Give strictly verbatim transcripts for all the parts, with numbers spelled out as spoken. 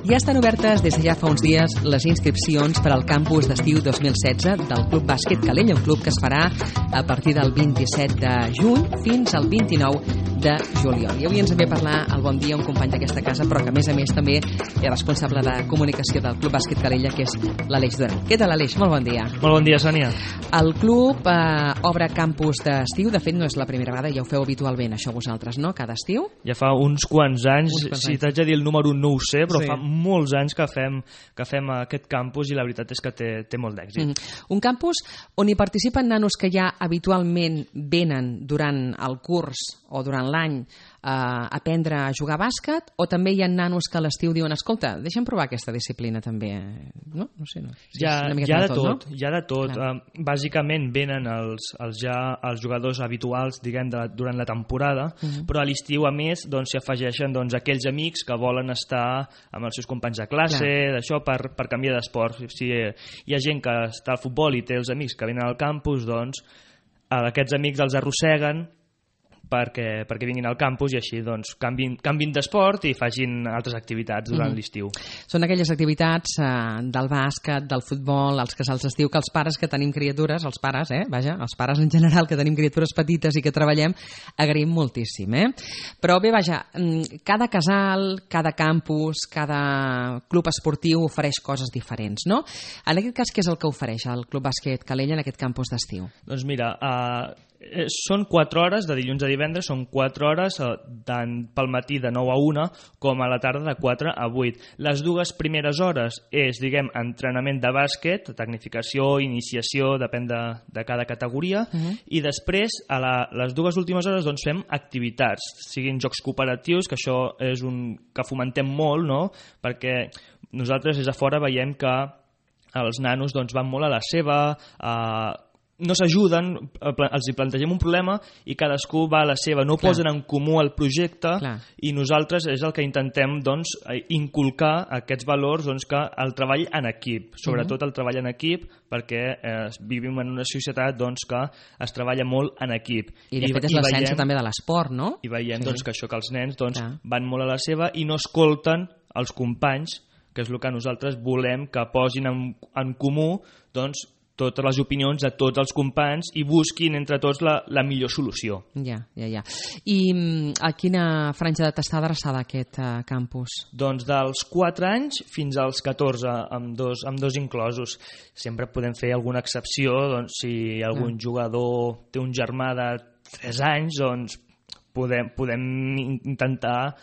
Ja estan obertes des de ja fa uns dies les inscripcions per al campus d'estiu dos mil setze del Club Bàsquet Calella, un club que es farà a partir del vint-i-set de juny fins al vint-i-nou de juliol. I avui ens ve a parlar al Bon Dia un company d'aquesta casa, però que a més a més també és responsable de comunicació del Club Bàsquet Calella, que és l'Aleix Duran. Què tal, Aleix? Molt bon dia. Molt bon dia, Sònia. El club eh, obre campus d'estiu. De fet, no és la primera vegada, ja ho feu habitualment, això vosaltres, no? Cada estiu? Ja fa uns quants anys, uns quants si anys. t'haig de dir el número no ho sé, però sí. fa molts anys que fem, que fem aquest campus i la veritat és que té, té molt d'èxit. Mm. Un campus on hi participen nanos que ja habitualment venen durant el curs o durant l'any a aprendre a jugar a bàsquet, o també hi ha nanos que a l'estiu diuen, escolta, deixa'm provar aquesta disciplina també, no? No sé, no. Hi ha, hi ha de tot, tot no? hi ha de tot. Clar. Uh, bàsicament venen els, els, ja, els jugadors habituals, diguem, de, durant la temporada, uh -huh. però a l'estiu, a més, doncs, s'hi afegeixen doncs, aquells amics que volen estar amb els seus companys de classe, d'això, per, per canviar d'esport. Si hi ha gent que està al futbol i té els amics que venen al campus, doncs, aquests amics els arrosseguen perquè, perquè vinguin al campus i així doncs, canvin, canvin d'esport i facin altres activitats durant mm-hmm. l'estiu. Són aquelles activitats eh, del bàsquet, del futbol, els casals d'estiu, que els pares que tenim criatures, els pares, eh, vaja, els pares en general que tenim criatures petites i que treballem, agraïm moltíssim. Eh? Però bé, vaja, cada casal, cada campus, cada club esportiu ofereix coses diferents, no? En aquest cas, què és el que ofereix el Club Bàsquet Calella en aquest campus d'estiu? Doncs mira, uh, són quatre hores, de dilluns a divendres, són quatre hores, tant pel matí de nou a una com a la tarda de quatre a vuit. Les dues primeres hores és, diguem, entrenament de bàsquet, tecnificació, iniciació, depèn de, de cada categoria, uh-huh. i després, a la, les dues últimes hores, doncs fem activitats, siguin jocs cooperatius, que això és un que fomentem molt, no? Perquè nosaltres des de fora veiem que els nanos doncs, van molt a la seva, a no s'ajuden, els hi plantegem un problema i cadascú va a la seva, no Clar. Posen en comú el projecte. Clar. I nosaltres és el que intentem doncs, inculcar aquests valors, doncs, que el treball en equip, sobretot uh-huh. el treball en equip, perquè eh, vivim en una societat doncs, que es treballa molt en equip. I de I, fet és l'essència també de l'esport, no? I veiem sí. doncs, que això que els nens doncs, van molt a la seva i no escolten els companys, que és el que nosaltres volem que posin en, en comú doncs, totes les opinions de tots els companys i busquin entre tots la, la millor solució. Ja, ja, ja. I a quina franja d'edat està adreçada aquest uh, campus? Doncs dels quatre anys fins als catorze, amb dos, amb dos inclosos. Sempre podem fer alguna excepció, doncs, si algun ah. jugador té un germà de tres anys, doncs podem, podem intentar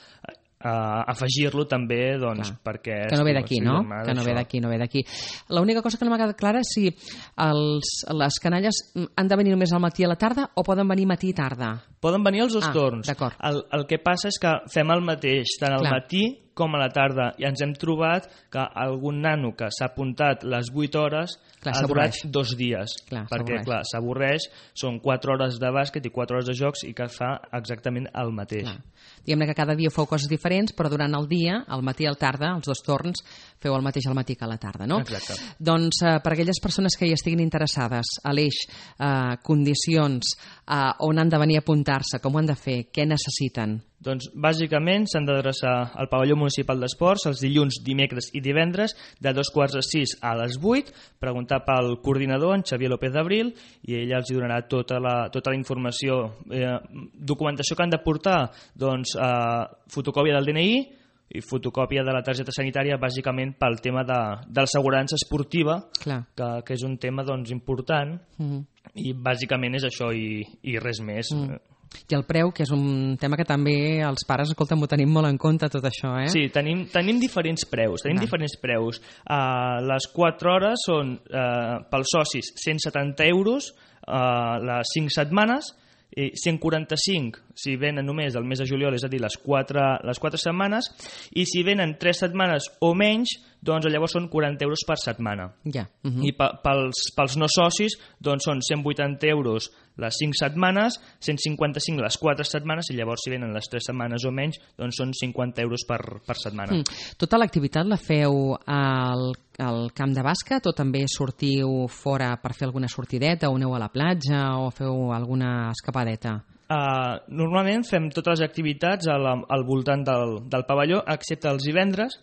Uh, afegir-lo també doncs, perquè... Que no ve d'aquí, no? Que no ve d'aquí, no ve d'aquí. L'única cosa que no m'ha quedat clara és si els, les canalles han de venir només al matí a la tarda o poden venir matí i tarda? Poden venir els dos ah, torns. El, el que passa és que fem el mateix, tant al Clar. matí com a la tarda, i ens hem trobat que algun nano que s'ha apuntat les vuit hores clar, ha durat dos dies, clar, perquè clar, s'avorreix, són quatre hores de bàsquet i quatre hores de jocs i que fa exactament el mateix. Clar. Diguem-ne que cada dia feu coses diferents, però durant el dia, al matí i al tarda, els dos torns, feu el mateix al matí que a la tarda, no? Exacte. Doncs eh, per aquelles persones que hi estiguin interessades, Aleix, eh, condicions, eh, on han de venir a apuntar-se, com ho han de fer, què necessiten? Doncs bàsicament s'han d'adreçar al pavelló municipal d'esports els dilluns, dimecres i divendres de dos quarts de sis a les vuit, preguntar pel coordinador, en Xavier López d'Abril, i ell els donarà tota la, tota la informació. Eh, documentació que han de portar, doncs eh, fotocòpia del D N I i fotocòpia de la targeta sanitària, bàsicament pel tema de, de l'assegurança esportiva, que, que és un tema doncs, important, mm-hmm. i bàsicament és això i, i res més. Mm. I el preu, que és un tema que també els pares, escolta, m'ho tenim molt en compte, tot això, eh? Sí, tenim, tenim diferents preus, tenim Va. diferents preus. Uh, les quatre hores són, uh, pels socis, cent setanta euros, uh, les cinc setmanes, i cent quaranta-cinc si venen només el mes de juliol, és a dir, les quatre, les quatre setmanes, i si venen tres setmanes o menys, doncs llavors són quaranta euros per setmana. Ja. Uh-huh. I pels, pels no socis doncs són cent vuitanta euros les cinc setmanes, cent cinquanta-cinc les quatre setmanes, i llavors si venen les tres setmanes o menys, doncs són cinquanta euros per, per setmana. Mm. Tota l'activitat la feu al, al camp de bàsquet o també sortiu fora per fer alguna sortideta, o aneu a la platja o feu alguna escapadeta? Uh, normalment fem totes les activitats al, al voltant del, del pavelló, excepte els divendres,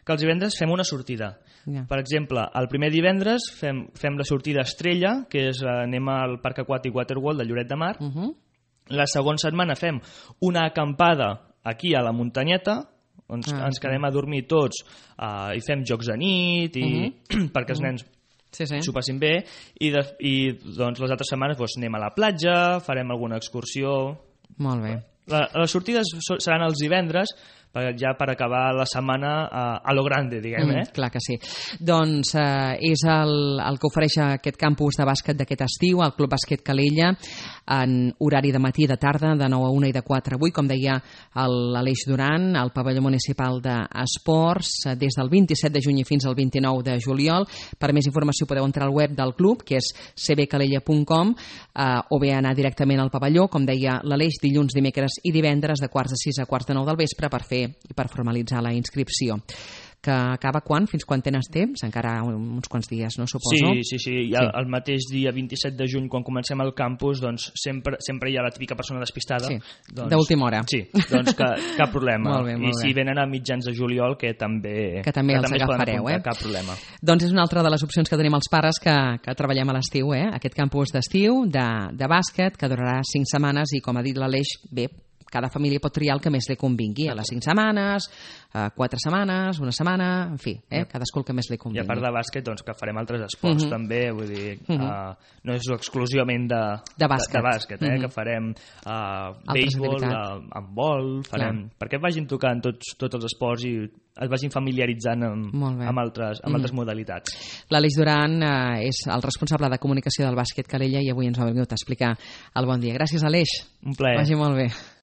que els divendres fem una sortida. Yeah. Per exemple, el primer divendres fem, fem la sortida Estrella, que és anem al Parc Aquàtic Waterworld de Lloret de Mar. Uh -huh. La segona setmana fem una acampada aquí a la muntanyeta, on ah, ens quedem a dormir tots uh, i fem jocs de nit i, uh -huh. perquè els nens sí, sí. s'ho passin bé, i, de, i doncs, les altres setmanes doncs, anem a la platja, farem alguna excursió. Molt bé. La, les sortides seran els divendres, ja per acabar la setmana a, a lo grande, diguem, eh? Mm, clar que sí. Doncs eh, és el, el que ofereix aquest campus de bàsquet d'aquest estiu, el Club Bàsquet Calella, en horari de matí i de tarda, de nou a una i de quatre a vuit, com deia l'Aleix Duran, al pavelló municipal d'Esports, des del vint-i-set de juny fins al vint-i-nou de juliol. Per més informació podeu entrar al web del club, que és c b calella punt com, eh, o bé anar directament al pavelló, com deia l'Aleix, dilluns, dimecres i divendres, de quarts de sis a quarts de nou del vespre, per fer i per formalitzar la inscripció. Que acaba quan? Fins quan tens temps? Encara uns quants dies, no? Suposo. Sí, sí, sí. I el, el mateix dia vint-i-set de juny, quan comencem el campus, doncs sempre, sempre hi ha la típica persona despistada. Sí, doncs, d'última hora. Sí, doncs que, cap problema. Molt bé, molt I si bé. venen a mitjans de juliol, que també, que també que els també agafareu, apuntar, eh? Cap problema. Doncs és una altra de les opcions que tenim els pares que, que treballem a l'estiu, eh? Aquest campus d'estiu de, de bàsquet, que durarà cinc setmanes i, com ha dit l'Aleix, bé, cada família pot triar el que més li convingui, a les cinc setmanes, a quatre setmanes, una setmana, en fi, eh? Cadascú el que més li I convingui. a part de bàsquet, doncs, que farem altres esports uh -huh. també, vull dir, uh -huh. uh, no és exclusivament de, de bàsquet, de, de bàsquet eh? uh -huh. que farem uh, béisbol, uh, handbol, farem, perquè vagin tocant tots, tots els esports i es vagin familiaritzant amb, amb, altres, amb uh -huh. altres modalitats. L'Aleix Duran eh, és el responsable de comunicació del Bàsquet Calella i avui ens ha vingut a explicar el bon dia. Gràcies, Aleix. Un plaer. Vagi molt bé.